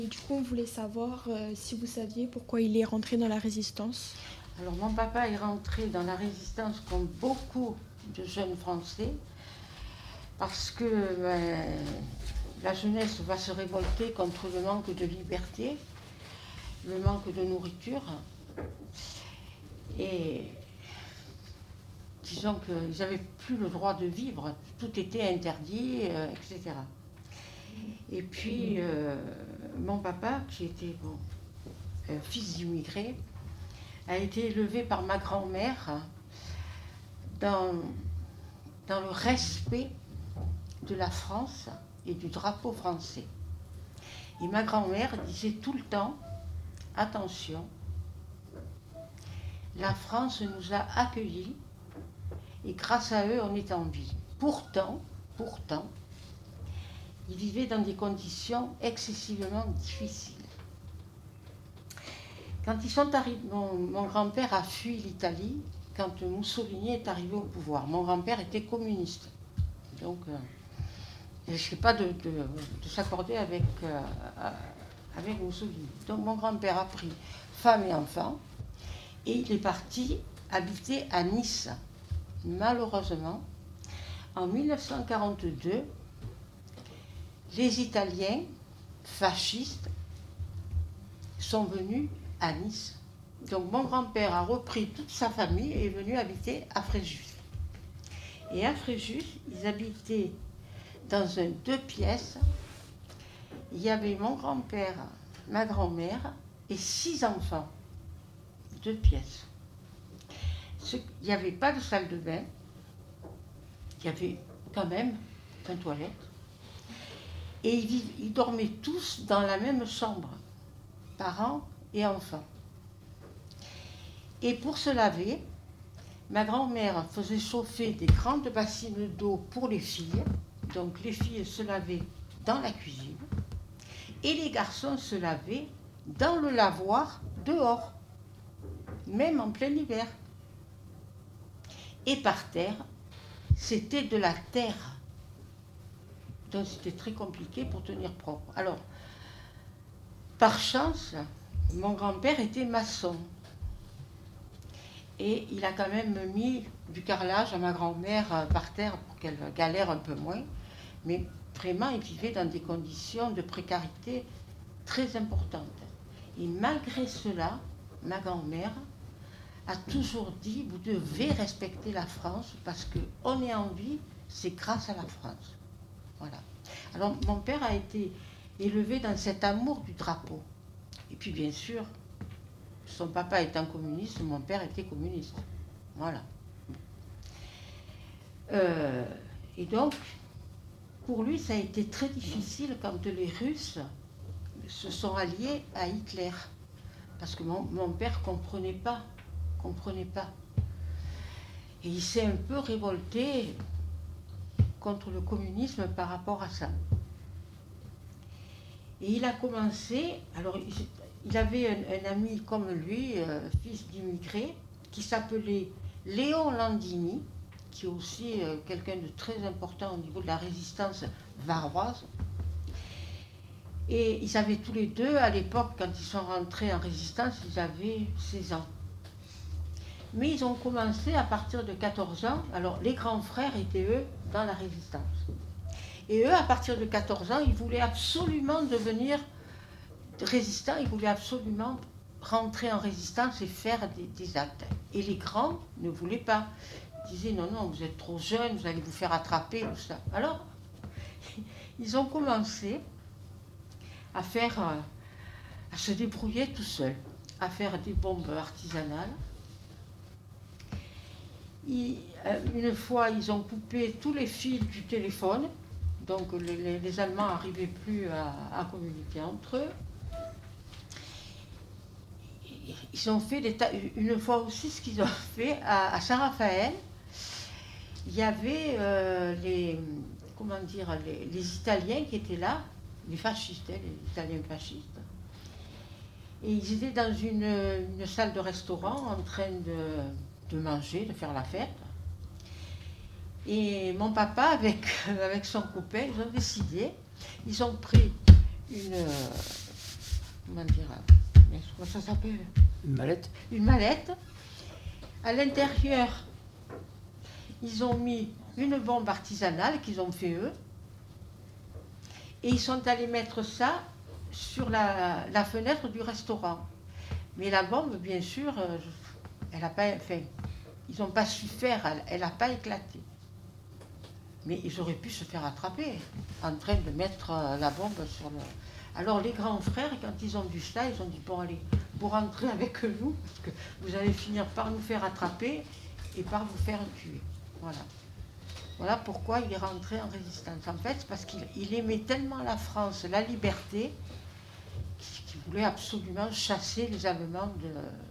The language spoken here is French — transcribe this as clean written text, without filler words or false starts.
Et du coup, on voulait savoir si vous saviez pourquoi il est rentré dans la résistance. Alors mon papa est rentré dans la résistance comme beaucoup de jeunes Français parce que la jeunesse va se révolter contre le manque de liberté, le manque de nourriture. Et disons qu'ils n'avaient plus le droit de vivre, tout était interdit, etc. Et puis mon papa, qui était fils d'immigrés, a été élevé par ma grand-mère dans le respect de la France et du drapeau français. Et ma grand-mère disait tout le temps, attention, la France nous a accueillis et grâce à eux on est en vie. Pourtant, ils vivaient dans des conditions excessivement difficiles. Quand ils sont arrivés, mon grand-père a fui l'Italie quand Mussolini est arrivé au pouvoir. Mon grand-père était communiste. Donc, il ne risquait pas de s'accorder avec Mussolini. Donc, mon grand-père a pris femme et enfants et il est parti habiter à Nice. Malheureusement, en 1942, les Italiens fascistes sont venus à Nice. Donc mon grand-père a repris toute sa famille et est venu habiter à Fréjus. Et à Fréjus, ils habitaient dans un 2 pièces. Il y avait mon grand-père, ma grand-mère et 6 enfants. 2 pièces. Il n'y avait pas de salle de bain. Il y avait quand même une toilette. Et ils dormaient tous dans la même chambre, parents et enfants. Et pour se laver, ma grand-mère faisait chauffer des grandes bassines d'eau pour les filles. Donc les filles se lavaient dans la cuisine et les garçons se lavaient dans le lavoir dehors, même en plein hiver. Et par terre, c'était de la terre. Donc c'était très compliqué pour tenir propre. Alors, par chance, mon grand-père était maçon. Et il a quand même mis du carrelage à ma grand-mère par terre pour qu'elle galère un peu moins. Mais vraiment, il vivait dans des conditions de précarité très importantes. Et malgré cela, ma grand-mère a toujours dit, vous devez respecter la France parce qu'on est en vie, c'est grâce à la France. Voilà. Alors mon père a été élevé dans cet amour du drapeau. Et puis bien sûr, son papa étant communiste, mon père était communiste. Voilà. Et donc, pour lui, ça a été très difficile quand les Russes se sont alliés à Hitler. Parce que mon père ne comprenait pas. Et il s'est un peu révolté contre le communisme par rapport à ça. Et il a commencé, alors il avait un ami comme lui, fils d'immigrés, qui s'appelait Léon Landini, qui est aussi quelqu'un de très important au niveau de la résistance varoise. Et ils avaient tous les deux, à l'époque, quand ils sont rentrés en résistance, ils avaient 16 ans. Mais ils ont commencé à partir de 14 ans. Alors les grands frères étaient eux dans la résistance. Et eux, à partir de 14 ans, ils voulaient absolument devenir résistants, ils voulaient absolument rentrer en résistance et faire des actes. Et les grands ne voulaient pas. Ils disaient non, vous êtes trop jeunes, vous allez vous faire attraper, tout ça. Alors, ils ont commencé à se débrouiller tout seuls, à faire des bombes artisanales. Une fois, ils ont coupé tous les fils du téléphone, donc les Allemands n'arrivaient plus à communiquer entre eux. Ils ont fait une fois aussi, ce qu'ils ont fait à Saint-Raphaël, il y avait les Italiens qui étaient là, les fascistes, les Italiens fascistes. Et ils étaient dans une salle de restaurant en train de manger, de faire la fête. Et mon papa, avec son copain, ils ont décidé, ils ont pris ça s'appelle? Une mallette. Une mallette. À l'intérieur, ils ont mis une bombe artisanale qu'ils ont fait eux. Et ils sont allés mettre ça sur la fenêtre du restaurant. Mais la bombe, bien sûr, elle n'a pas, enfin, ils n'ont pas su faire, elle n'a pas éclaté. Mais ils auraient pu se faire attraper en train de mettre la bombe sur le... Alors les grands frères, quand ils ont vu ça, ils ont dit, bon allez, vous rentrez avec nous, parce que vous allez finir par nous faire attraper et par vous faire tuer. Voilà. Voilà pourquoi il est rentré en résistance. En fait, parce qu'il aimait tellement la France, la liberté, qu'il voulait absolument chasser les Allemands